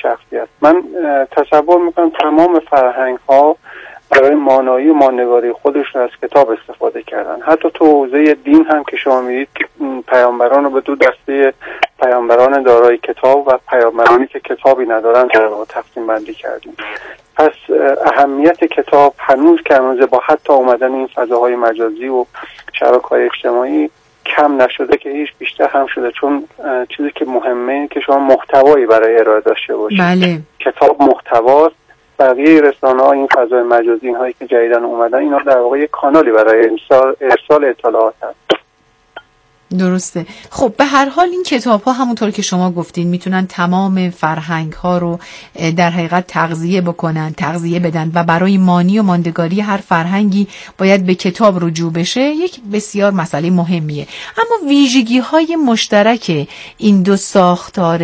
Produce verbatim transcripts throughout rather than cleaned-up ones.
شخصیت. من تصور میکنم تمام فرهنگ ها برای مانایی و ماندگاری خودشون از کتاب استفاده کردن. حتی تو حوزه دین هم که شما میدید پیامبران رو به دو دسته پیامبران دارای کتاب و پیامبرانی که کتابی ندارن در واقع تقسیم بندی کردیم. پس اهمیت کتاب هنوز که هنوز با حتی اومدن این فضاهای مجازی و شبکه‌های اجتماعی کم نشده که هیچ، بیشتر هم شده، چون چیزی که مهمه اینه که شما محتوایی برای ارائه داشته باشید. بله. کتاب محتواست، بقیه رسانه‌ها این فضای مجازی اینهایی که جدیداً اومدن اینا در واقع یک کانالی برای ارسال ارسال اطلاعات هست. درسته. خب به هر حال این کتاب ها همونطور که شما گفتین میتونن تمام فرهنگ ها رو در حقیقت تغذیه بکنن، تغذیه بدن و برای مانی و ماندگاری هر فرهنگی باید به کتاب رجوع بشه. یک بسیار مسئله مهمیه. اما ویژگی های مشترک این دو ساختار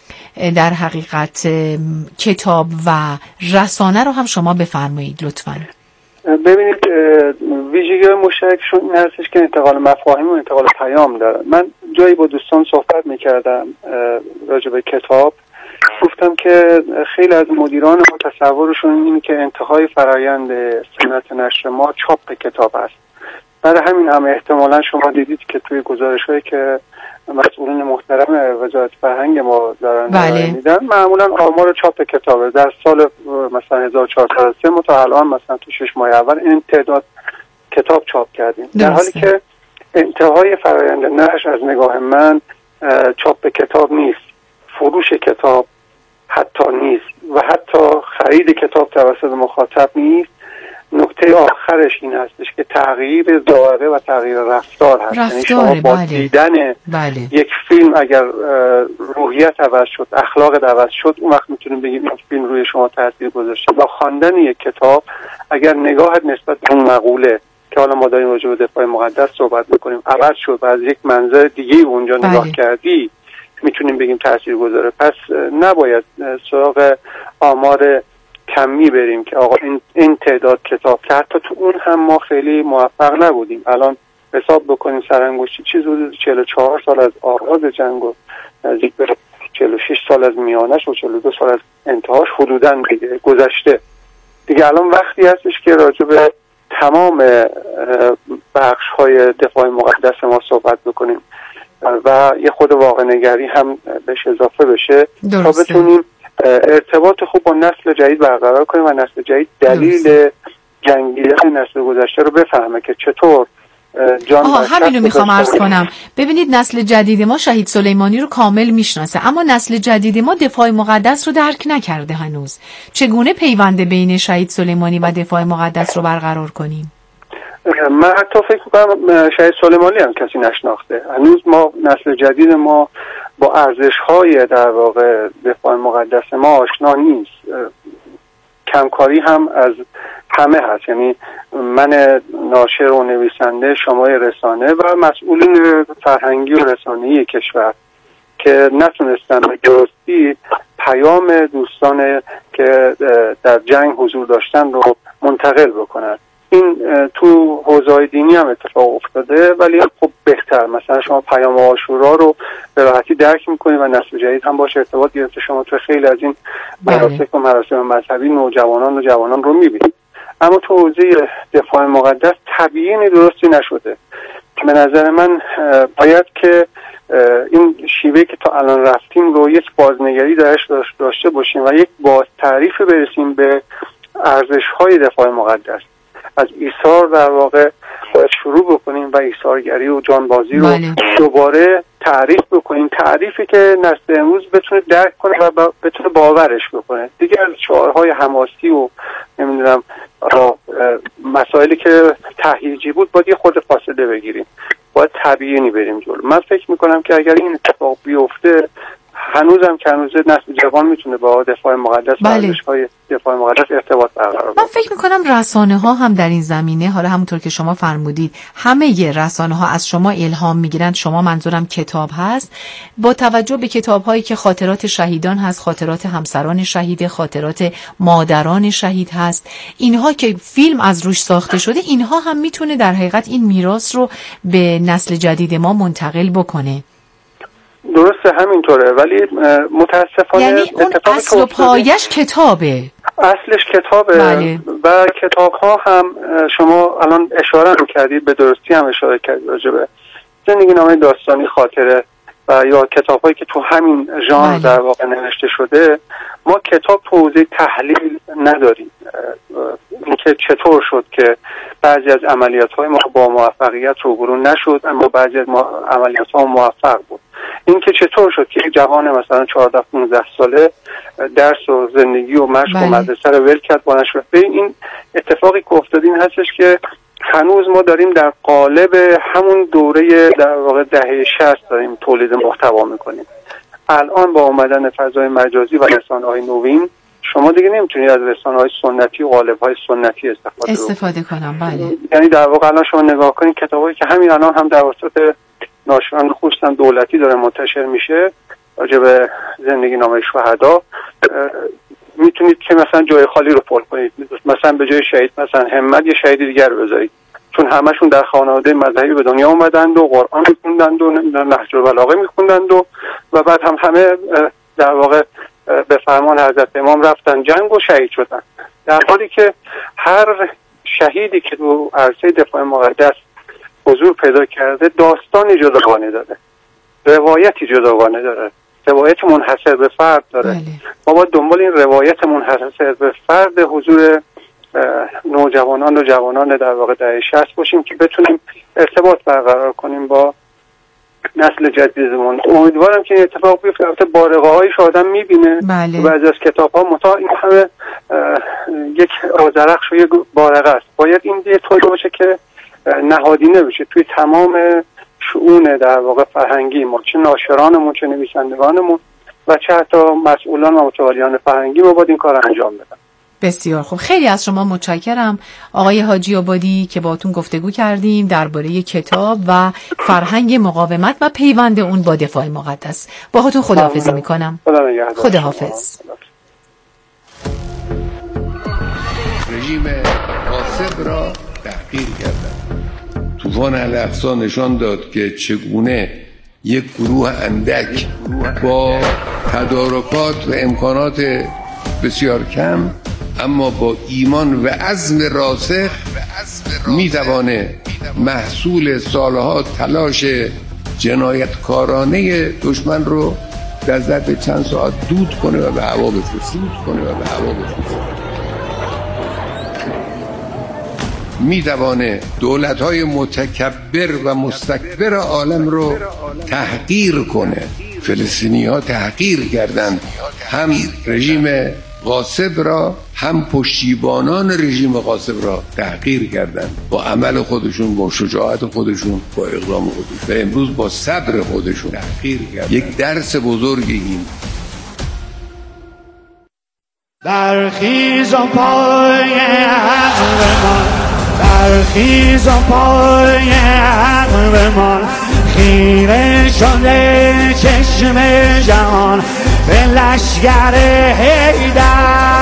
در حقیقت کتاب و رسانه رو هم شما بفرمایید لطفاً. ببینید ویژگی مشترکشون این هستش که انتقال مفاهیم و انتقال پیام داره. من جایی با دوستان صحبت میکردم راجع به کتاب، گفتم که خیلی از مدیران ما تصورشون اینه که انتهای فرایند سنت نشر ما چاپ کتاب است. برای همین هم احتمالا شما دیدید که توی گزارش‌هایی که مسئولین محترم وزارت فرهنگ ما دارن بله. میدن معمولا آمار چاپ کتابه. در سال مثلا هزار و چهارصد و سه ما تا الان مثلا تو شش ماه اول این تعداد کتاب چاپ کردیم. در حالی که انتهای فرآیند نشر از نگاه من چاپ کتاب نیست، فروش کتاب حتی نیست و حتی خرید کتاب توسط مخاطب نیست. نکته آخرش این هستش که تغییر ظاهره و تغییر رفتار هست. یعنی شما با بله. دیدن بله. یک فیلم اگر روحیت عوض شد، اخلاق عوض شد، اون وقت میتونیم بگیم این فیلم روی شما تاثیر گذاشته. با خواندن یک کتاب اگر نگاهت نسبت به اون مقوله که حالا ما داریم راجع به دفاع مقدس صحبت میکنیم عوض شد و از یک منظر دیگه اونجا بله. نگاه کردی، میتونیم بگیم تاثیر گذاره. پس نباید سراغ آمار کمی بریم که آقا این, این تعداد کتاب که حتی تو اون هم ما خیلی موفق نبودیم. الان حساب بکنیم سرانگشتی چیز حدود چهل و چهار سال از آغاز جنگ و نزدیک به چهل و شش سال از میانش و چهل و دو سال از انتهاش حدوداً دیگه گذشته. دیگه الان وقتی هستش که راجع به تمام بخش‌های دفاع مقدس ما صحبت بکنیم و یه خود واقع نگری هم بهش اضافه بشه تا بتونیم ارتباط خوب با نسل جدید برقرار کنیم و نسل جدید دلیل جنگیدن نسل گذشته رو بفهمه که چطور جان. آها همینو میخوام عرض کنم. ببینید نسل جدید ما شهید سلیمانی رو کامل میشناسه، اما نسل جدید ما دفاع مقدس رو درک نکرده هنوز. چگونه پیوند بین شهید سلیمانی و دفاع مقدس رو برقرار کنیم؟ من حتی فکر میکنم شهید سلیمانی هم کسی نشناخته. هنوز ما نسل جدید ما با ارزش‌های در واقع دفاع مقدس ما آشنا نیست. کمکاری هم از همه هست، یعنی من ناشر و نویسنده، شما رسانه و مسئولین فرهنگی و رسانه‌ای کشور که نتونستن به درستی پیام دوستان که در جنگ حضور داشتن رو منتقل بکنن. این تو حوزه‌های دینی هم اتفاق افتاده، ولی خب بهتر. مثلا شما پیام عاشورا رو به راحتی درک میکنید و نسل جدید هم باشه ارتباط گرفته. شما تو خیلی از این مراسم و مراسم مذهبی نوجوانان و جوانان رو میبینید. اما تو حوزه دفاع مقدس تبیین درستی نشده. به نظر من باید که این شیوه که تا الان رفتیم رو یک بازنگری درش داشته باشیم و یک باز تعریف برسیم به ارزش‌های دفاع مقدس. از ایثار در واقع باید شروع بکنیم و ایثارگری و جانبازی رو بله. دوباره تعریف بکنیم، تعریفی که نسل امروز بتونه درک کنه و بتونه باورش بکنه. دیگه از شعارهای حماسی و نمیدونم مسائلی که تهییجی بود باید یه خود فاصله بگیریم، باید تبیینی بریم جلو. من فکر میکنم که اگر این اتفاق بیفته هنوزم که هنوز نسل جوان میتونه با دفاع مقدس و ارزش‌های دفاع مقدس ارتباط برقرار کنه. من فکر میکنم رسانه ها هم در این زمینه، حالا همونطور که شما فرمودید همه رسانه ها از شما الهام میگیرن. شما منظورم کتاب هست، با توجه به کتاب هایی که خاطرات شهیدان هست، خاطرات همسران شهید، خاطرات مادران شهید هست، اینها که فیلم از روش ساخته شده، اینها هم میتونه در حقیقت این میراث رو به نسل جدید ما منتقل بکنه. درسته همینطوره، ولی متاسفانه یعنی اون اصل و پایش کتابه، اصلش کتابه. بله. و کتاب ها هم شما الان اشاره رو کردید، به درستی هم اشاره کردید راجع به زندگی نامه داستانی خاطره و یا کتاب هایی که تو همین ژانر بله. در واقع نوشته شده. ما کتاب تو حوزه تحلیل نداریم، اینکه چطور شد که بعضی از عملیات های ما با موفقیت روبرو نشد اما بعضی از عملیات ها موفق بود. اینکه چطور شد که یک جوان مثلا چهارده پانزده ساله درس و زندگی و مشق بله. و مدرسه رو ول کرد با نشد. این اتفاقی که افتاد این هستش که هنوز ما داریم در قالب همون دوره در واقع دهه شصت داریم تولید محتوا میکنیم. الان با اومدن فضای مجازی و رسانه‌های نوین شما دیگه نمیتونید از رسانه‌های سنتی و قالب‌های سنتی استفاده استفاده کنم. بله. یعنی در واقع الان شما نگاه کنید کتابایی که همین الان هم در وسط ناشران خصوصا دولتی داره منتشر میشه راجع به زندگی نامه شهدا، میتونید که مثلا جای خالی رو پر کنید، مثلا به جای شهید مثلا همت یه شهید دیگر رو بذارید، چون همشون در خانواده مذهبی به دنیا اومدند و قرآن میخوندند و نهج البلاغه میخوندند و و بعد هم همه در واقع به فرمان حضرت امام رفتن جنگ و شهید شدن، در حالی که هر شهیدی که تو عرصه دفاع مقدس حضور پیدا کرده داستانی جداگانه داره، روایتی جداگانه داره، روایت منحصر به فرد داره. بله. ما باید دنبال این روایت منحصر به فرد حضور نوجوانان و جوانان در واقع دهه شصت باشیم که بتونیم ارتباط برقرار کنیم با نسل جدیدمون. امیدوارم که این اتفاق بیفته. البته بارقه هایش آدم میبینه. بله. بعضی از کتاب ها متا این همه یک آذرخش و یک بارقه است. باید این یه طوری باشه که نهادینه بشه توی تمام شؤون در واقع فرهنگی ما، چه ناشرانمون چه نویسندگانمون و چه حتی مسئولان و متوالیان فرهنگی ما باید این کار انجام بدن. بسیار خوب، خیلی از شما متشکرم آقای حاجی عبادی که باهاتون گفتگو کردیم درباره کتاب و فرهنگ مقاومت و پیوند اون با دفاع مقدس. باهاتون خداحافظی میکنم. خداحافظ. رژیم غاصب را تحقیر کردند. طوفان الاقصی نشان داد که چگونه یک گروه اندک با تدارکات و امکانات بسیار کم اما با ایمان و عزم راسخ میتوانه محصول سالها تلاش جنایتکارانه دشمن رو در ظرف چند ساعت دود کنه و به هوا بفرسته کنه و به هوا بفرسته میتوانه دولت‌های متکبر و مستکبر عالم رو تحقیر کنه. فلسطینی‌ها تحقیر کردند هم رژیم غاصب را هم پشتیبانان رژیم غاصب را تحقیر کردند با عمل خودشون، با شجاعت خودشون، با اقدام خودشون و امروز با صبر خودشون تحقیر کردند. یک درس بزرگی این. برخیز و پای عقل برخیز و پای عقل من خیره شده چشم جهان به لشگر حیدر.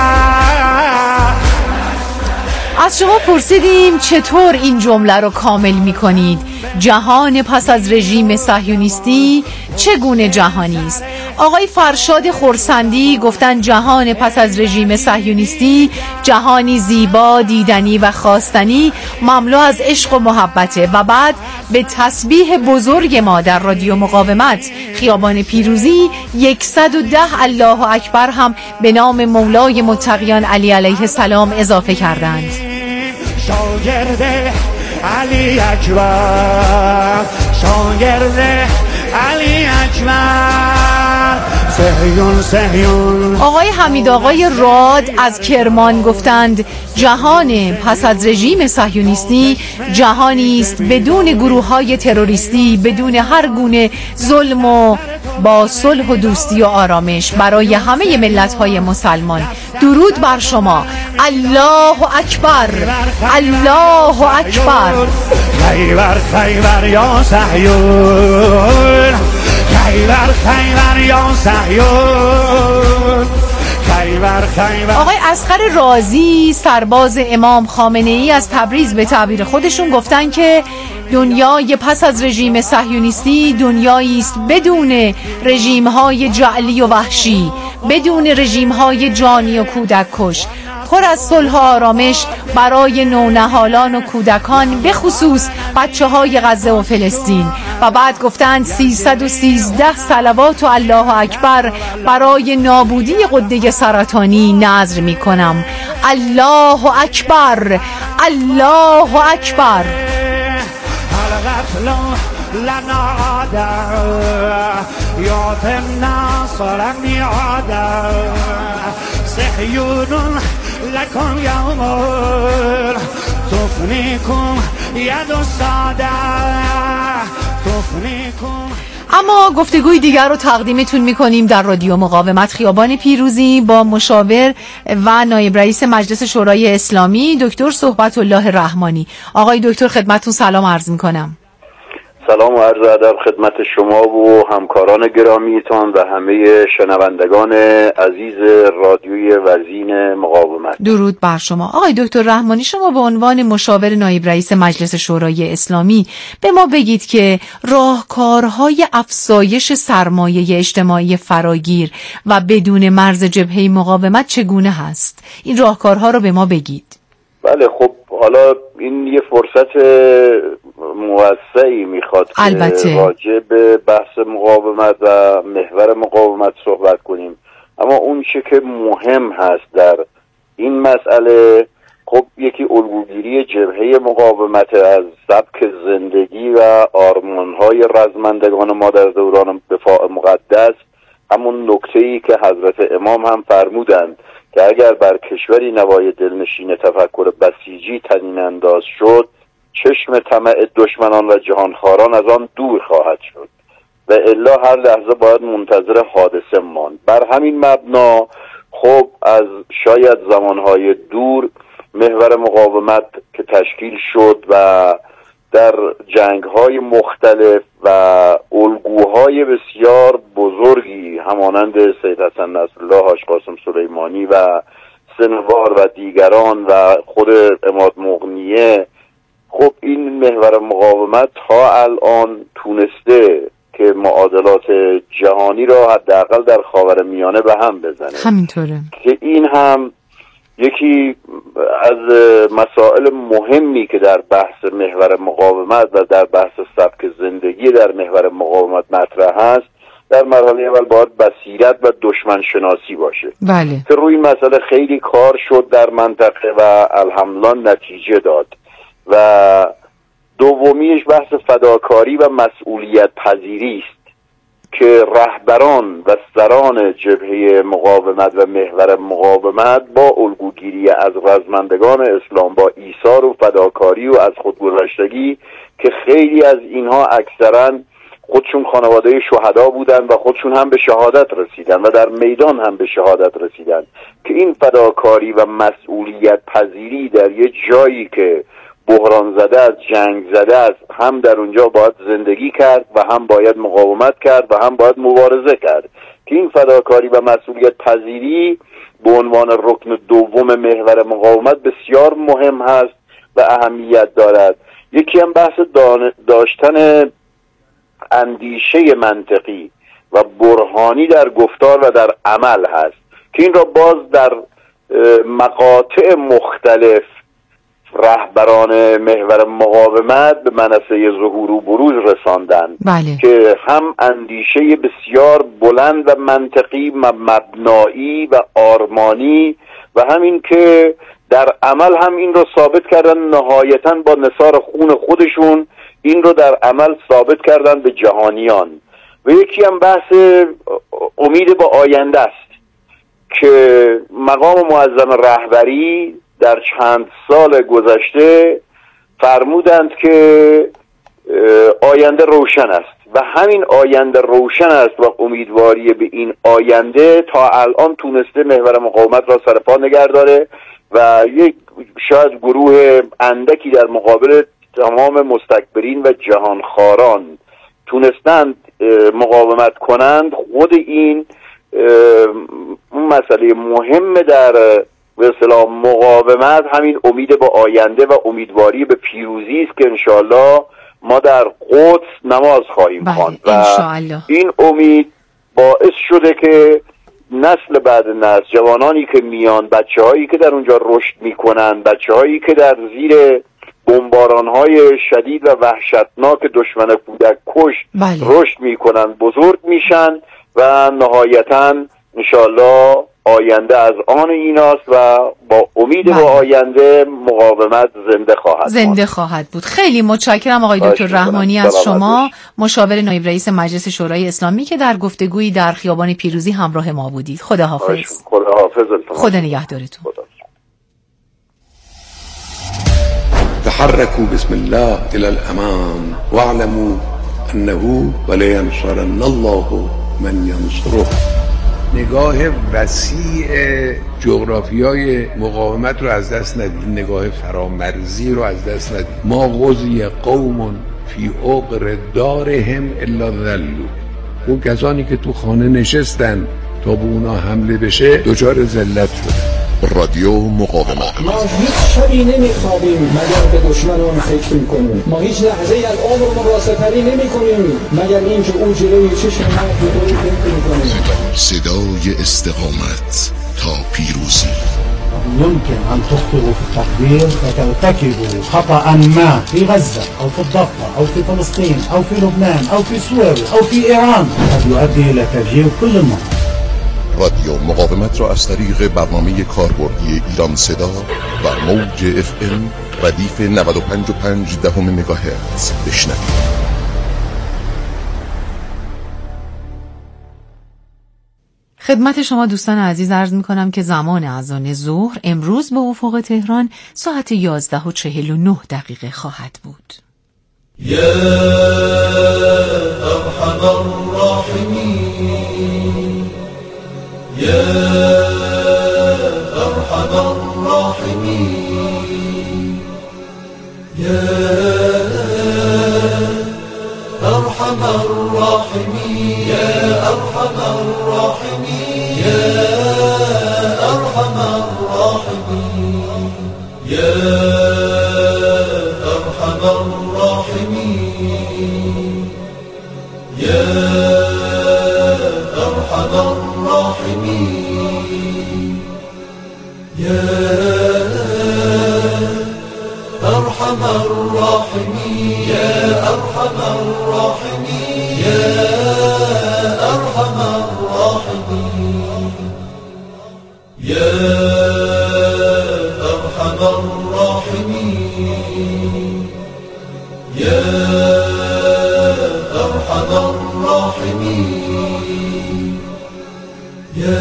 از شما پرسیدیم چطور این جمله رو کامل می کنید؟ جهان پس از رژیم صهیونیستی چگونه جهانی است؟ آقای فرشاد خرسندی گفتن جهان پس از رژیم صهیونیستی جهانی زیبا، دیدنی و خواستنی، مملو از عشق و محبته. و بعد به تسبیح بزرگ ما در رادیو مقاومت خیابان پیروزی صد و ده الله اکبر هم به نام مولای متقیان علی علیه السلام اضافه کردند. شاگرد علی اکبر، شاگرد علی اکبر، سهیون سهیون. آقای حمید آقای راد از کرمان گفتند جهان پس از رژیم صهیونیستی جهانی است بدون گروه‌های تروریستی، بدون هر گونه ظلم و با صلح و دوستی و آرامش برای همه ملت‌های مسلمان. درود بر شما. الله اکبر، الله اکبر. خیبر خیبر یا صهیون، خیبر خیبر یا صهیون. آقای اصغر رازی سرباز امام خامنه ای از تبریز به تعبیر خودشون گفتن که دنیای پس از رژیم صهیونیستی دنیایی است بدون رژیم‌های جعلی و وحشی، بدون رژیم‌های جانی و کودک کش، پر از صلح و آرامش برای نونهالان و کودکان، به خصوص بچه های غزه و فلسطین. و بعد گفتند سیصد و سیزده صلوات و الله اکبر برای نابودی غده سرطانی نذر می کنم. الله اکبر، الله اکبر. لكم يوم تفنيكم يد السادة تفنيكم. اما گفتگوی دیگر رو تقدیمتون میکنیم در رادیو مقاومت، خیابان پیروزی، با مشاور و نایب رئیس مجلس شورای اسلامی دکتر صحبت الله رحمانی. آقای دکتر خدمتتون سلام عرض میکنم. سلام و عرض ادب خدمت شما و همکاران گرامیتان و همه شنوندگان عزیز رادیوی وزین مقاومت. درود بر شما. آقای دکتر رحمانی، شما به عنوان مشاور نایب رئیس مجلس شورای اسلامی به ما بگید که راهکارهای افزایش سرمایه اجتماعی فراگیر و بدون مرز جبهه مقاومت چگونه هست؟ این راهکارها رو به ما بگید. بله، خب حالا این یه فرصت موسعی میخواد که راجع به بحث مقاومت و محور مقاومت صحبت کنیم، اما اون چه که مهم هست در این مسئله، خب یکی الگوگیری جبهه مقاومت از سبک زندگی و آرمانهای رزمندگان ما در دوران دفاع مقدس، همون نکته‌ای که حضرت امام هم فرمودند که اگر بر کشوری نوای دلنشین تفکر بسیجی طنین انداز شد، چشم طمع دشمنان و جهانخواران از آن دور خواهد شد و الا هر لحظه باید منتظر حادثه ماند. بر همین مبنا خب از شاید زمانهای دور محور مقاومت که تشکیل شد و در جنگ‌های مختلف و الگوهای بسیار بزرگی همانند سید حسن نصرالله، حاج قاسم سلیمانی و سنوار و دیگران و خود عماد مغنیه، خب این محور مقاومت تا الان تونسته که معادلات جهانی را حداقل در خاورمیانه به هم بزنه. همینطوره که این هم یکی از مسائل مهمی که در بحث محور مقاومت و در بحث سبک زندگی در محور مقاومت مطرح هست، در مرحله اول باید بصیرت و دشمن شناسی باشه. بله. که روی این مسئله خیلی کار شد در منطقه و الحمدلله نتیجه داد. و دومیش بحث فداکاری و مسئولیت پذیری است که رهبران و سران جبهه مقاومت و محور مقاومت با الگوگیری از رزمندگان اسلام، با ایثار و فداکاری و از خودگذشتگی که خیلی از اینها اکثرا خودشون خانواده شهدا بودن و خودشون هم به شهادت رسیدن و در میدان هم به شهادت رسیدن، که این فداکاری و مسئولیت پذیری در یه جایی که بحران زده است، جنگ زده است، هم در اونجا باید زندگی کرد و هم باید مقاومت کرد و هم باید مبارزه کرد، که این فداکاری و مسئولیت پذیری به عنوان رکن دوم محور مقاومت بسیار مهم هست و اهمیت دارد. یکی هم بحث داشتن اندیشه منطقی و برهانی در گفتار و در عمل هست، که این را باز در مقاطع مختلف رهبران محور مقاومت به منصه ظهور و بروز رساندند. بله. که هم اندیشه بسیار بلند و منطقی و مبنایی و آرمانی و همین که در عمل هم این رو ثابت کردن، نهایتاً با نثار خون خودشون این رو در عمل ثابت کردن به جهانیان. و یکی هم بحث امید با آینده است که مقام معظم رهبری در چند سال گذشته فرمودند که آینده روشن است و همین آینده روشن است و امیدواری به این آینده تا الان تونسته محور مقاومت را سر پا نگه داره و یک شاید گروه اندکی در مقابل تمام مستکبرین و جهانخواران تونستند مقاومت کنند. خود این مسئله مهم در به اصطلاح مقاومت همین امید با آینده و امیدواری به پیروزی است که انشالله ما در قدس نماز خواهیم خواند و این امید باعث شده که نسل بعد نسل، جوانانی که میان، بچه هایی که در اونجا رشد میکنن، بچه هایی که در زیر بمباران های شدید و وحشتناک دشمن کودک کش رشد میکنن، بزرگ میشن و نهایتاً انشالله آینده از آن ایناست و با امید به آینده مقاومت زنده خواهد زنده ماند. خواهد بود. خیلی متشکرم آقای دکتر رحمانی از شما، مشاور نایب رئیس مجلس شورای اسلامی که در گفتگویی در خیابان پیروزی همراه ما بودید. خداحافظ. خداحافظ. خدا نگهدارتون. خدا. تحركوا بسم الله الى الامام واعلموا انه ولينصرن الله من ينصره. نگاه وسیع جغرافیای مقاومت رو از دست ندید، نگاه فرامرزی رو از دست ندید. ما غزی قوم فی عقر دارهم الا ذلوا. اون کسانی که تو خانه نشستن تا به اونا حمله بشه دچار ذلت شدن. رادیو مقاومت. ما هیچ شبی نمیخوابیم مگر به دشمنان فکر میکنیم. ما هیچ لحظه از عمرمون را سپری نمیکنیم مگر اینکه او جلوی چشم ما رو فکر میکنیم. صدای استقامت تا پیروزی. يمكن أن تخطئوا في التقدير فترتكبوا خطأ ما في غزة أو في الضفة أو في فلسطين أو في لبنان أو في سوريا أو في إيران قد يؤدي إلى تفجير كل المناطق. رادیو مقاومت را از طریق برنامه کاربردی ایران صدا و موج اف ام ردیف نود و پنج و پنج دهم مگاهرتز بشنوید. خدمت شما دوستان عزیز عرض می کنم که زمان اذان ظهر امروز به افق تهران ساعت یازده و چهل و نه دقیقه خواهد بود. یا ارحم الراحمین، یا ارحم الراحمین، یا ارحم الراحمین، یا ارحم الراحمین، یا ارحم الراحمین، یا ارحم الراحمین، یا ارحم الراحمین، یا ارحم الراحمین، یا ارحم الراحمین، یا ارحم الراحمین، یا ارحم الراحمین، یا ارحم الراحمین، یا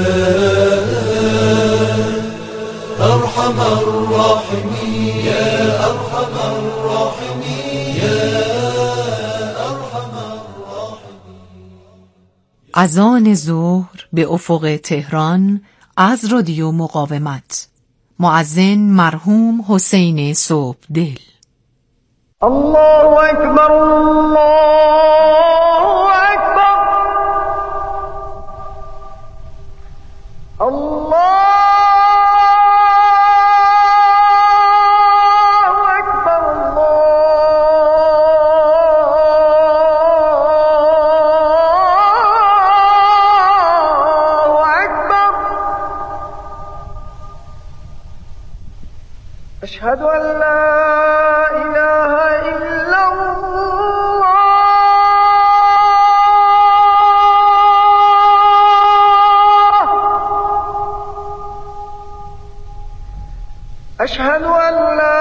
ارحم الراحمین، یا ارحم الراحمین، یا ارحم الراحمین. اذان ظهر به افق تهران از رادیو مقاومت. مؤذن مرحوم حسین صبحدل. الله اکبر، الله اکبر، الله أشهد أن لا إله إلا الله، أشهد أن لا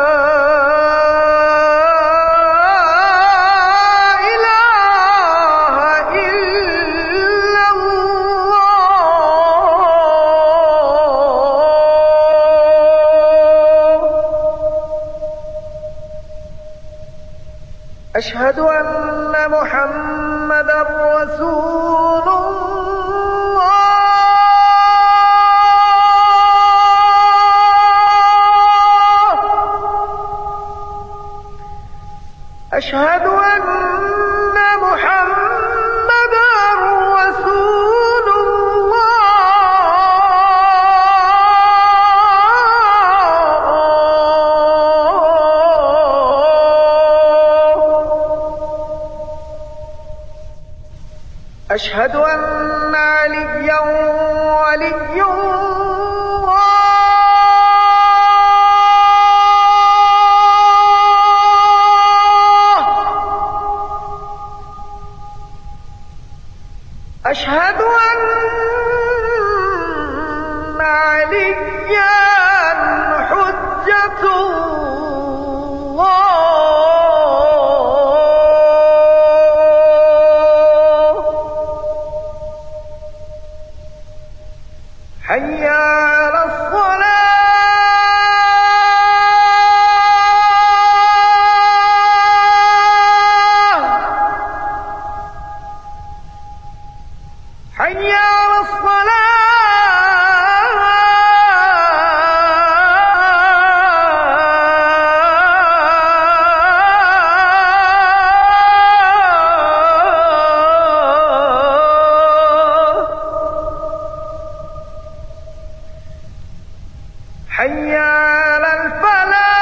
أشهد أن محمد رسول الله، أشهد أن محمد رسول الله. أشهد أن عليا ولي الله أشهد أن عليا حجة الله حي على الصلاة حي على الصلاة حي على الفلاح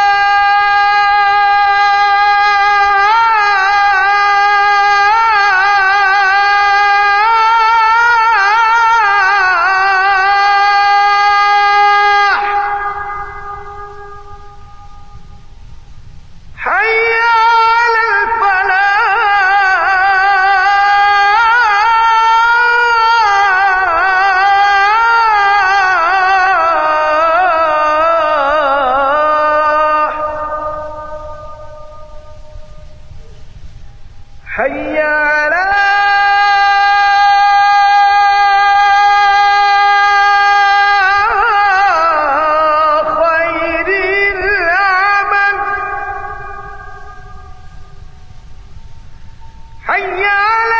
حي على الفلاح حي على خير العمل حي على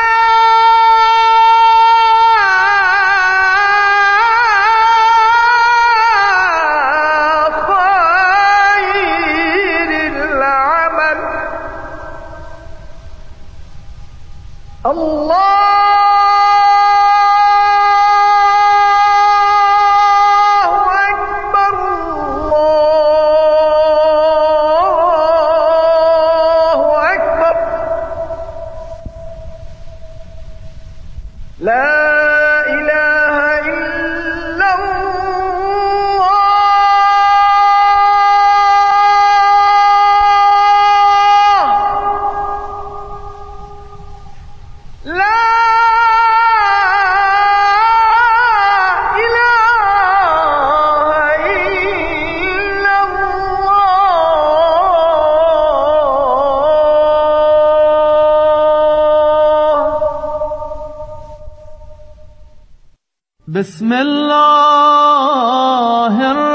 خير العمل الله أكبر الله أكبر لا إله إلا الله لا إله إلا الله بسم الله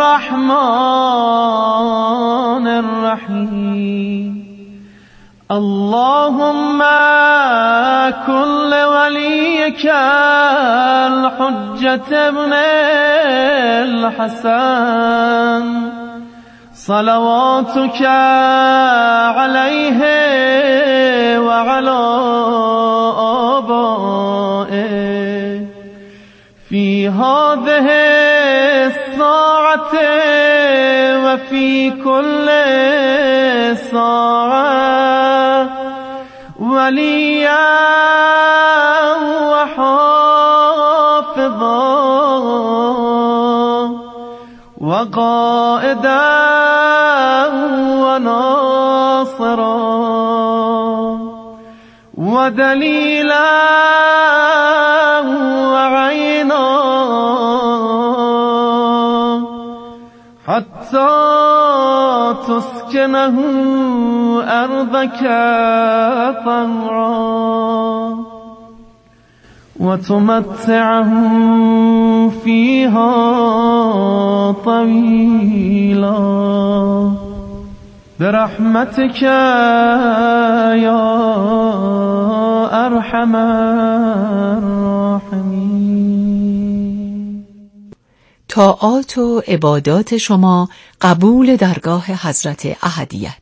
الرحمن الرحيم اللهم كن لوليك الحجة ابن الحسن صلواتك عليه وعلى آبائه في هذه الساعة وفي كل ساعة وليا وحافظا وقائدا وناصرا ودليلا وعينا حتى تسكنه أرضك طوعا وتمتعه فيها طويلا برحمتك يا أرحم الراحمين. طاعات و عبادات شما قبول درگاه حضرت احدیت.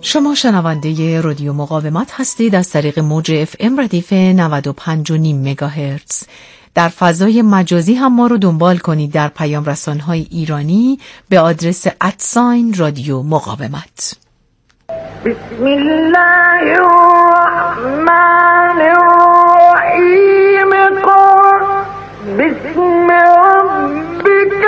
شما شنونده رادیو مقاومت هستید از طریق موج اف ام ردیف نود و پنج و نیم مگاهرتز. در فضای مجازی هم ما رو دنبال کنید در پیام رسان‌های ایرانی به آدرس ادساین رادیو مقاومت. بسم الله الرحمن الرحیم قل بسم ربک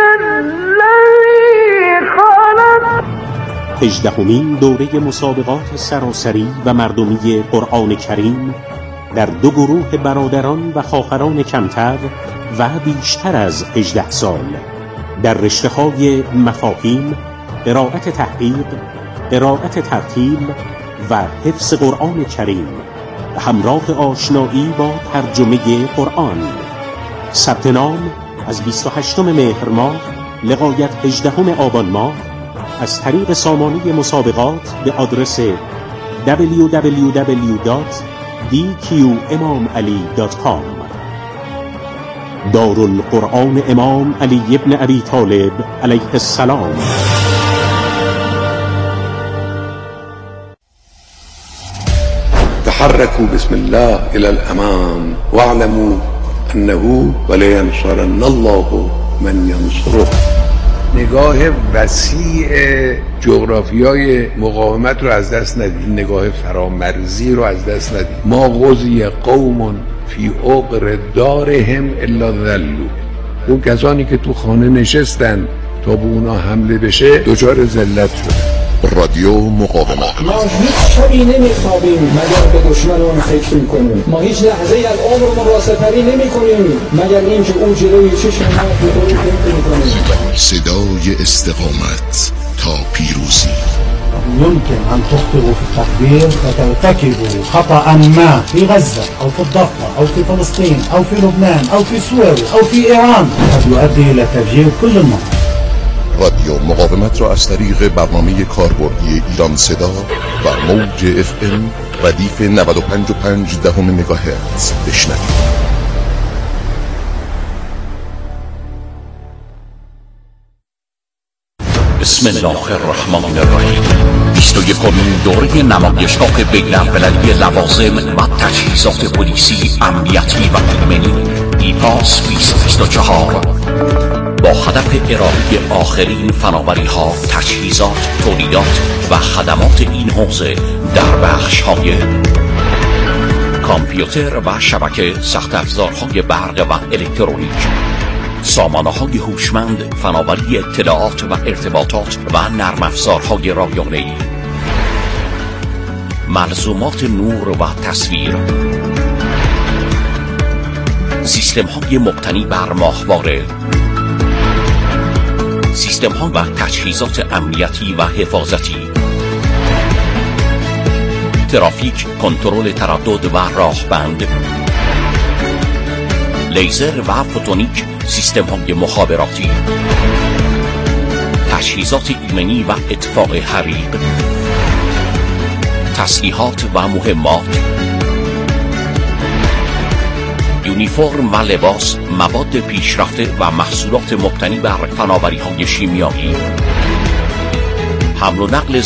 الذی خلق. هجدهمین دوره مسابقات سراسری و مردمی قرآن کریم در دو گروه برادران و خواهران کمتر و بیشتر از هجده سال در رشته‌های مفاهیم، قرائت تحقیق، قرائت ترتیل و حفظ قرآن کریم همراه آشنایی با ترجمه قرآن. ثبت نام از بیست و هشتم مهر ماه لغایت هجدهم آبان ماه از طریق سامانه مسابقات به آدرس دبلیو دبلیو دبلیو دات دی کیو امام علی دات کام. دارالقرآن امام علی ابن ابی طالب علیه السلام. تحركوا بسم الله إلى الأمام واعلموا أنه ولينصرن الله من ينصره. نگاه وسیع جغرافیای مقاومت رو از دست ندید، نگاه فرامرزی رو از دست ندید. ما غزی قوم فی عقر دارهم الا ذلوا. اون کسانی که تو خانه نشستن تا به اونا حمله بشه دچار ذلت شدن. رادیو مقاومت. ما هیچ شبی نمیخوابیم مگر به دشمنان فکر میکنیم. ما هیچ لحظه از عمرمون را سپری نمیکنیم مگر اینکه اون جلوی چشم ما رو فکر میکنیم. صدای استقامت تا پیروزی. يمكن أن تخطئوا في التقدير فترتكبوا خطأ ما في غزة أو في الضفة أو في فلسطين أو في لبنان أو في سوريا أو في إيران قد يؤدي إلى تفجير كل المنطقة. رادیو مقاومت را از طریق برنامه کاربردی ایران صدا و موج اف ام ردیف نود و پنج و پنج دهم مگاهرتز بشنوید. بسم الله الرحمن الرحیم. بیست و یکمین دوره نمایشگاه بین‌المللی لوازم و تجهیزات پلیسی، امنیتی و ایمنی ایپاس بیست و بیست و چهار با هدف ارائه آخرین فناوری‌ها، تجهیزات، تولیدات و خدمات این حوزه در بخش‌های کامپیوتر و شبکه، سخت افزارهای برق و الکترونیک، سامانه‌های هوشمند، فناوری اطلاعات و ارتباطات و نرم افزارهای رایانه‌ای، ملزومات نور و تصویر، سیستم‌های مبتنی بر ماهواره، سیستم‌ها و تجهیزات امنیتی و حفاظتی، ترافیک، کنترل تردد و راهبند، لیزر و فوتونیک، سیستم‌های مخابراتی، تجهیزات ایمنی و اطفاء حریق، تسلیحات و مهمات، یونیفرم و لباس، مواد پیشرفته و محصولات مبتنی بر فناوری‌های شیمیایی، حمل و نقل